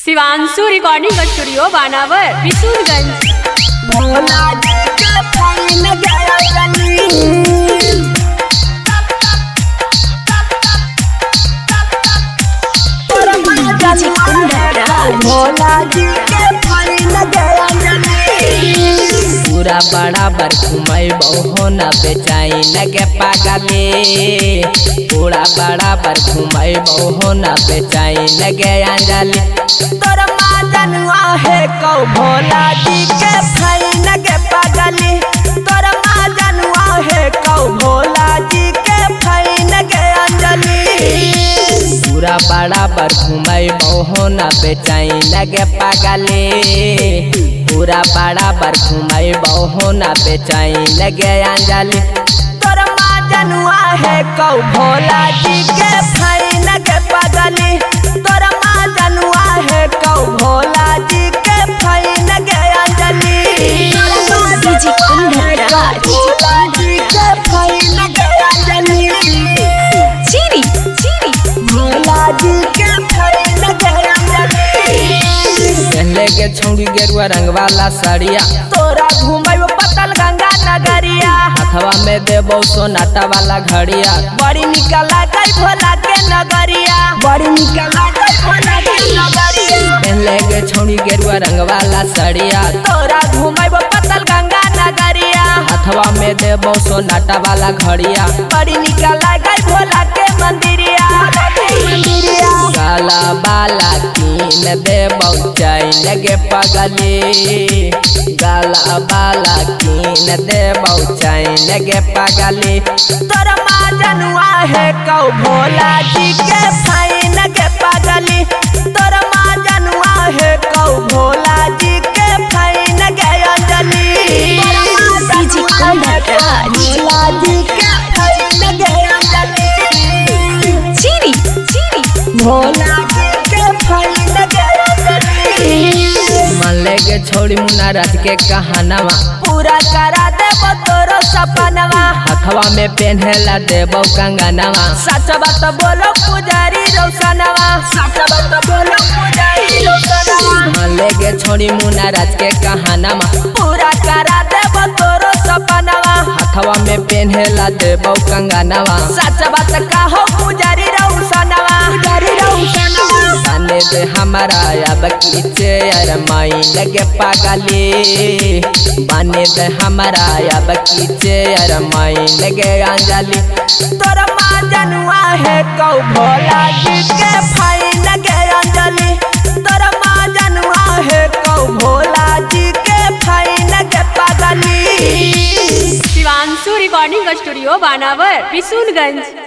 Shivanshu recording studio बानावर बिशुनगंज। पूरा बड़ा बर घुमई बहु न बेचाई लगे पागले। पूरा बड़ा बर घुमई बहु न बेचाई लगे अंजलि। तोर माँ जनुआ है कौ भोला जी के भाई लगे पागली। तोर माँ जनुआ है कौ भोला जी के भाई लगे अंजलि। पूरा बड़ा बर घुमई बहु न बेचाई लगे पागले। पूरा बड़ा बर घुमई बहु न बेचाई लगे अंजलि। तोर माँ जनुआ है कौ भोला जी के भाई लगे पागली। तोर माँ जनुआ है कौ भोला जी के भाई लगे अंजलि। के छौड़ी गेरुआ रंग वाला साड़िया तोरा घुमई पतल गंगा नगरिया। हथवा में देबो सोनाटा वाला घड़िया। बड़ी निकला गई भोला के नगरिया। बड़ी निकला गई भोला के नगरिया। पहले के छौड़ी गेरुआ रंग वाला साड़िया तोरा घुमई पतल गंगा नगरिया। हथवा में देबो सोनाटा वाला घड़िया। बड़ी निकला गई भोला के मंदिरिया। काला बाला कीन देबो जाई लगे पागली। गाला बाला कीन देबो जाई लगे पागली। तोर माँ जनुआ है कौ भोला जी के भाई लगे पागली। तोर माँ जनुआ है कौ भोला जी के भाई लगे अंजलि। भोला जी के भाई लगे अंजलि। भोला मन लेके छोड़ी मुन्ना राज के कहानवा। पूरा करा देबो तोरो सपनवा। हथवा में पहनेला देबो कंगनवा। सच बात बोलो पुजारी रोशनवा। सच बात बोलो पुजारी रोशनवा। मन लेके छोड़ी मुन्ना राज के कहानवा। पूरा करा देबो तोरो सपनवा। हथवा में पहनेला देबो कंगनवा। सच बात कहो पुजारी रोशनवा। बने दे हमारा अब कीचे अरमाई लगे पागली। बने दे हमारा अब कीचे अरमाई लगे अंजलि। तोर माँ जनुआ है कौ भोला जी के भाई लगे अंजलि। तोर माँ जनुआ है कौ भोला जी के भाई लगे पागली। शिवांशु रिकॉर्डिंग स्टूडियो बानावर बिशुनगंज।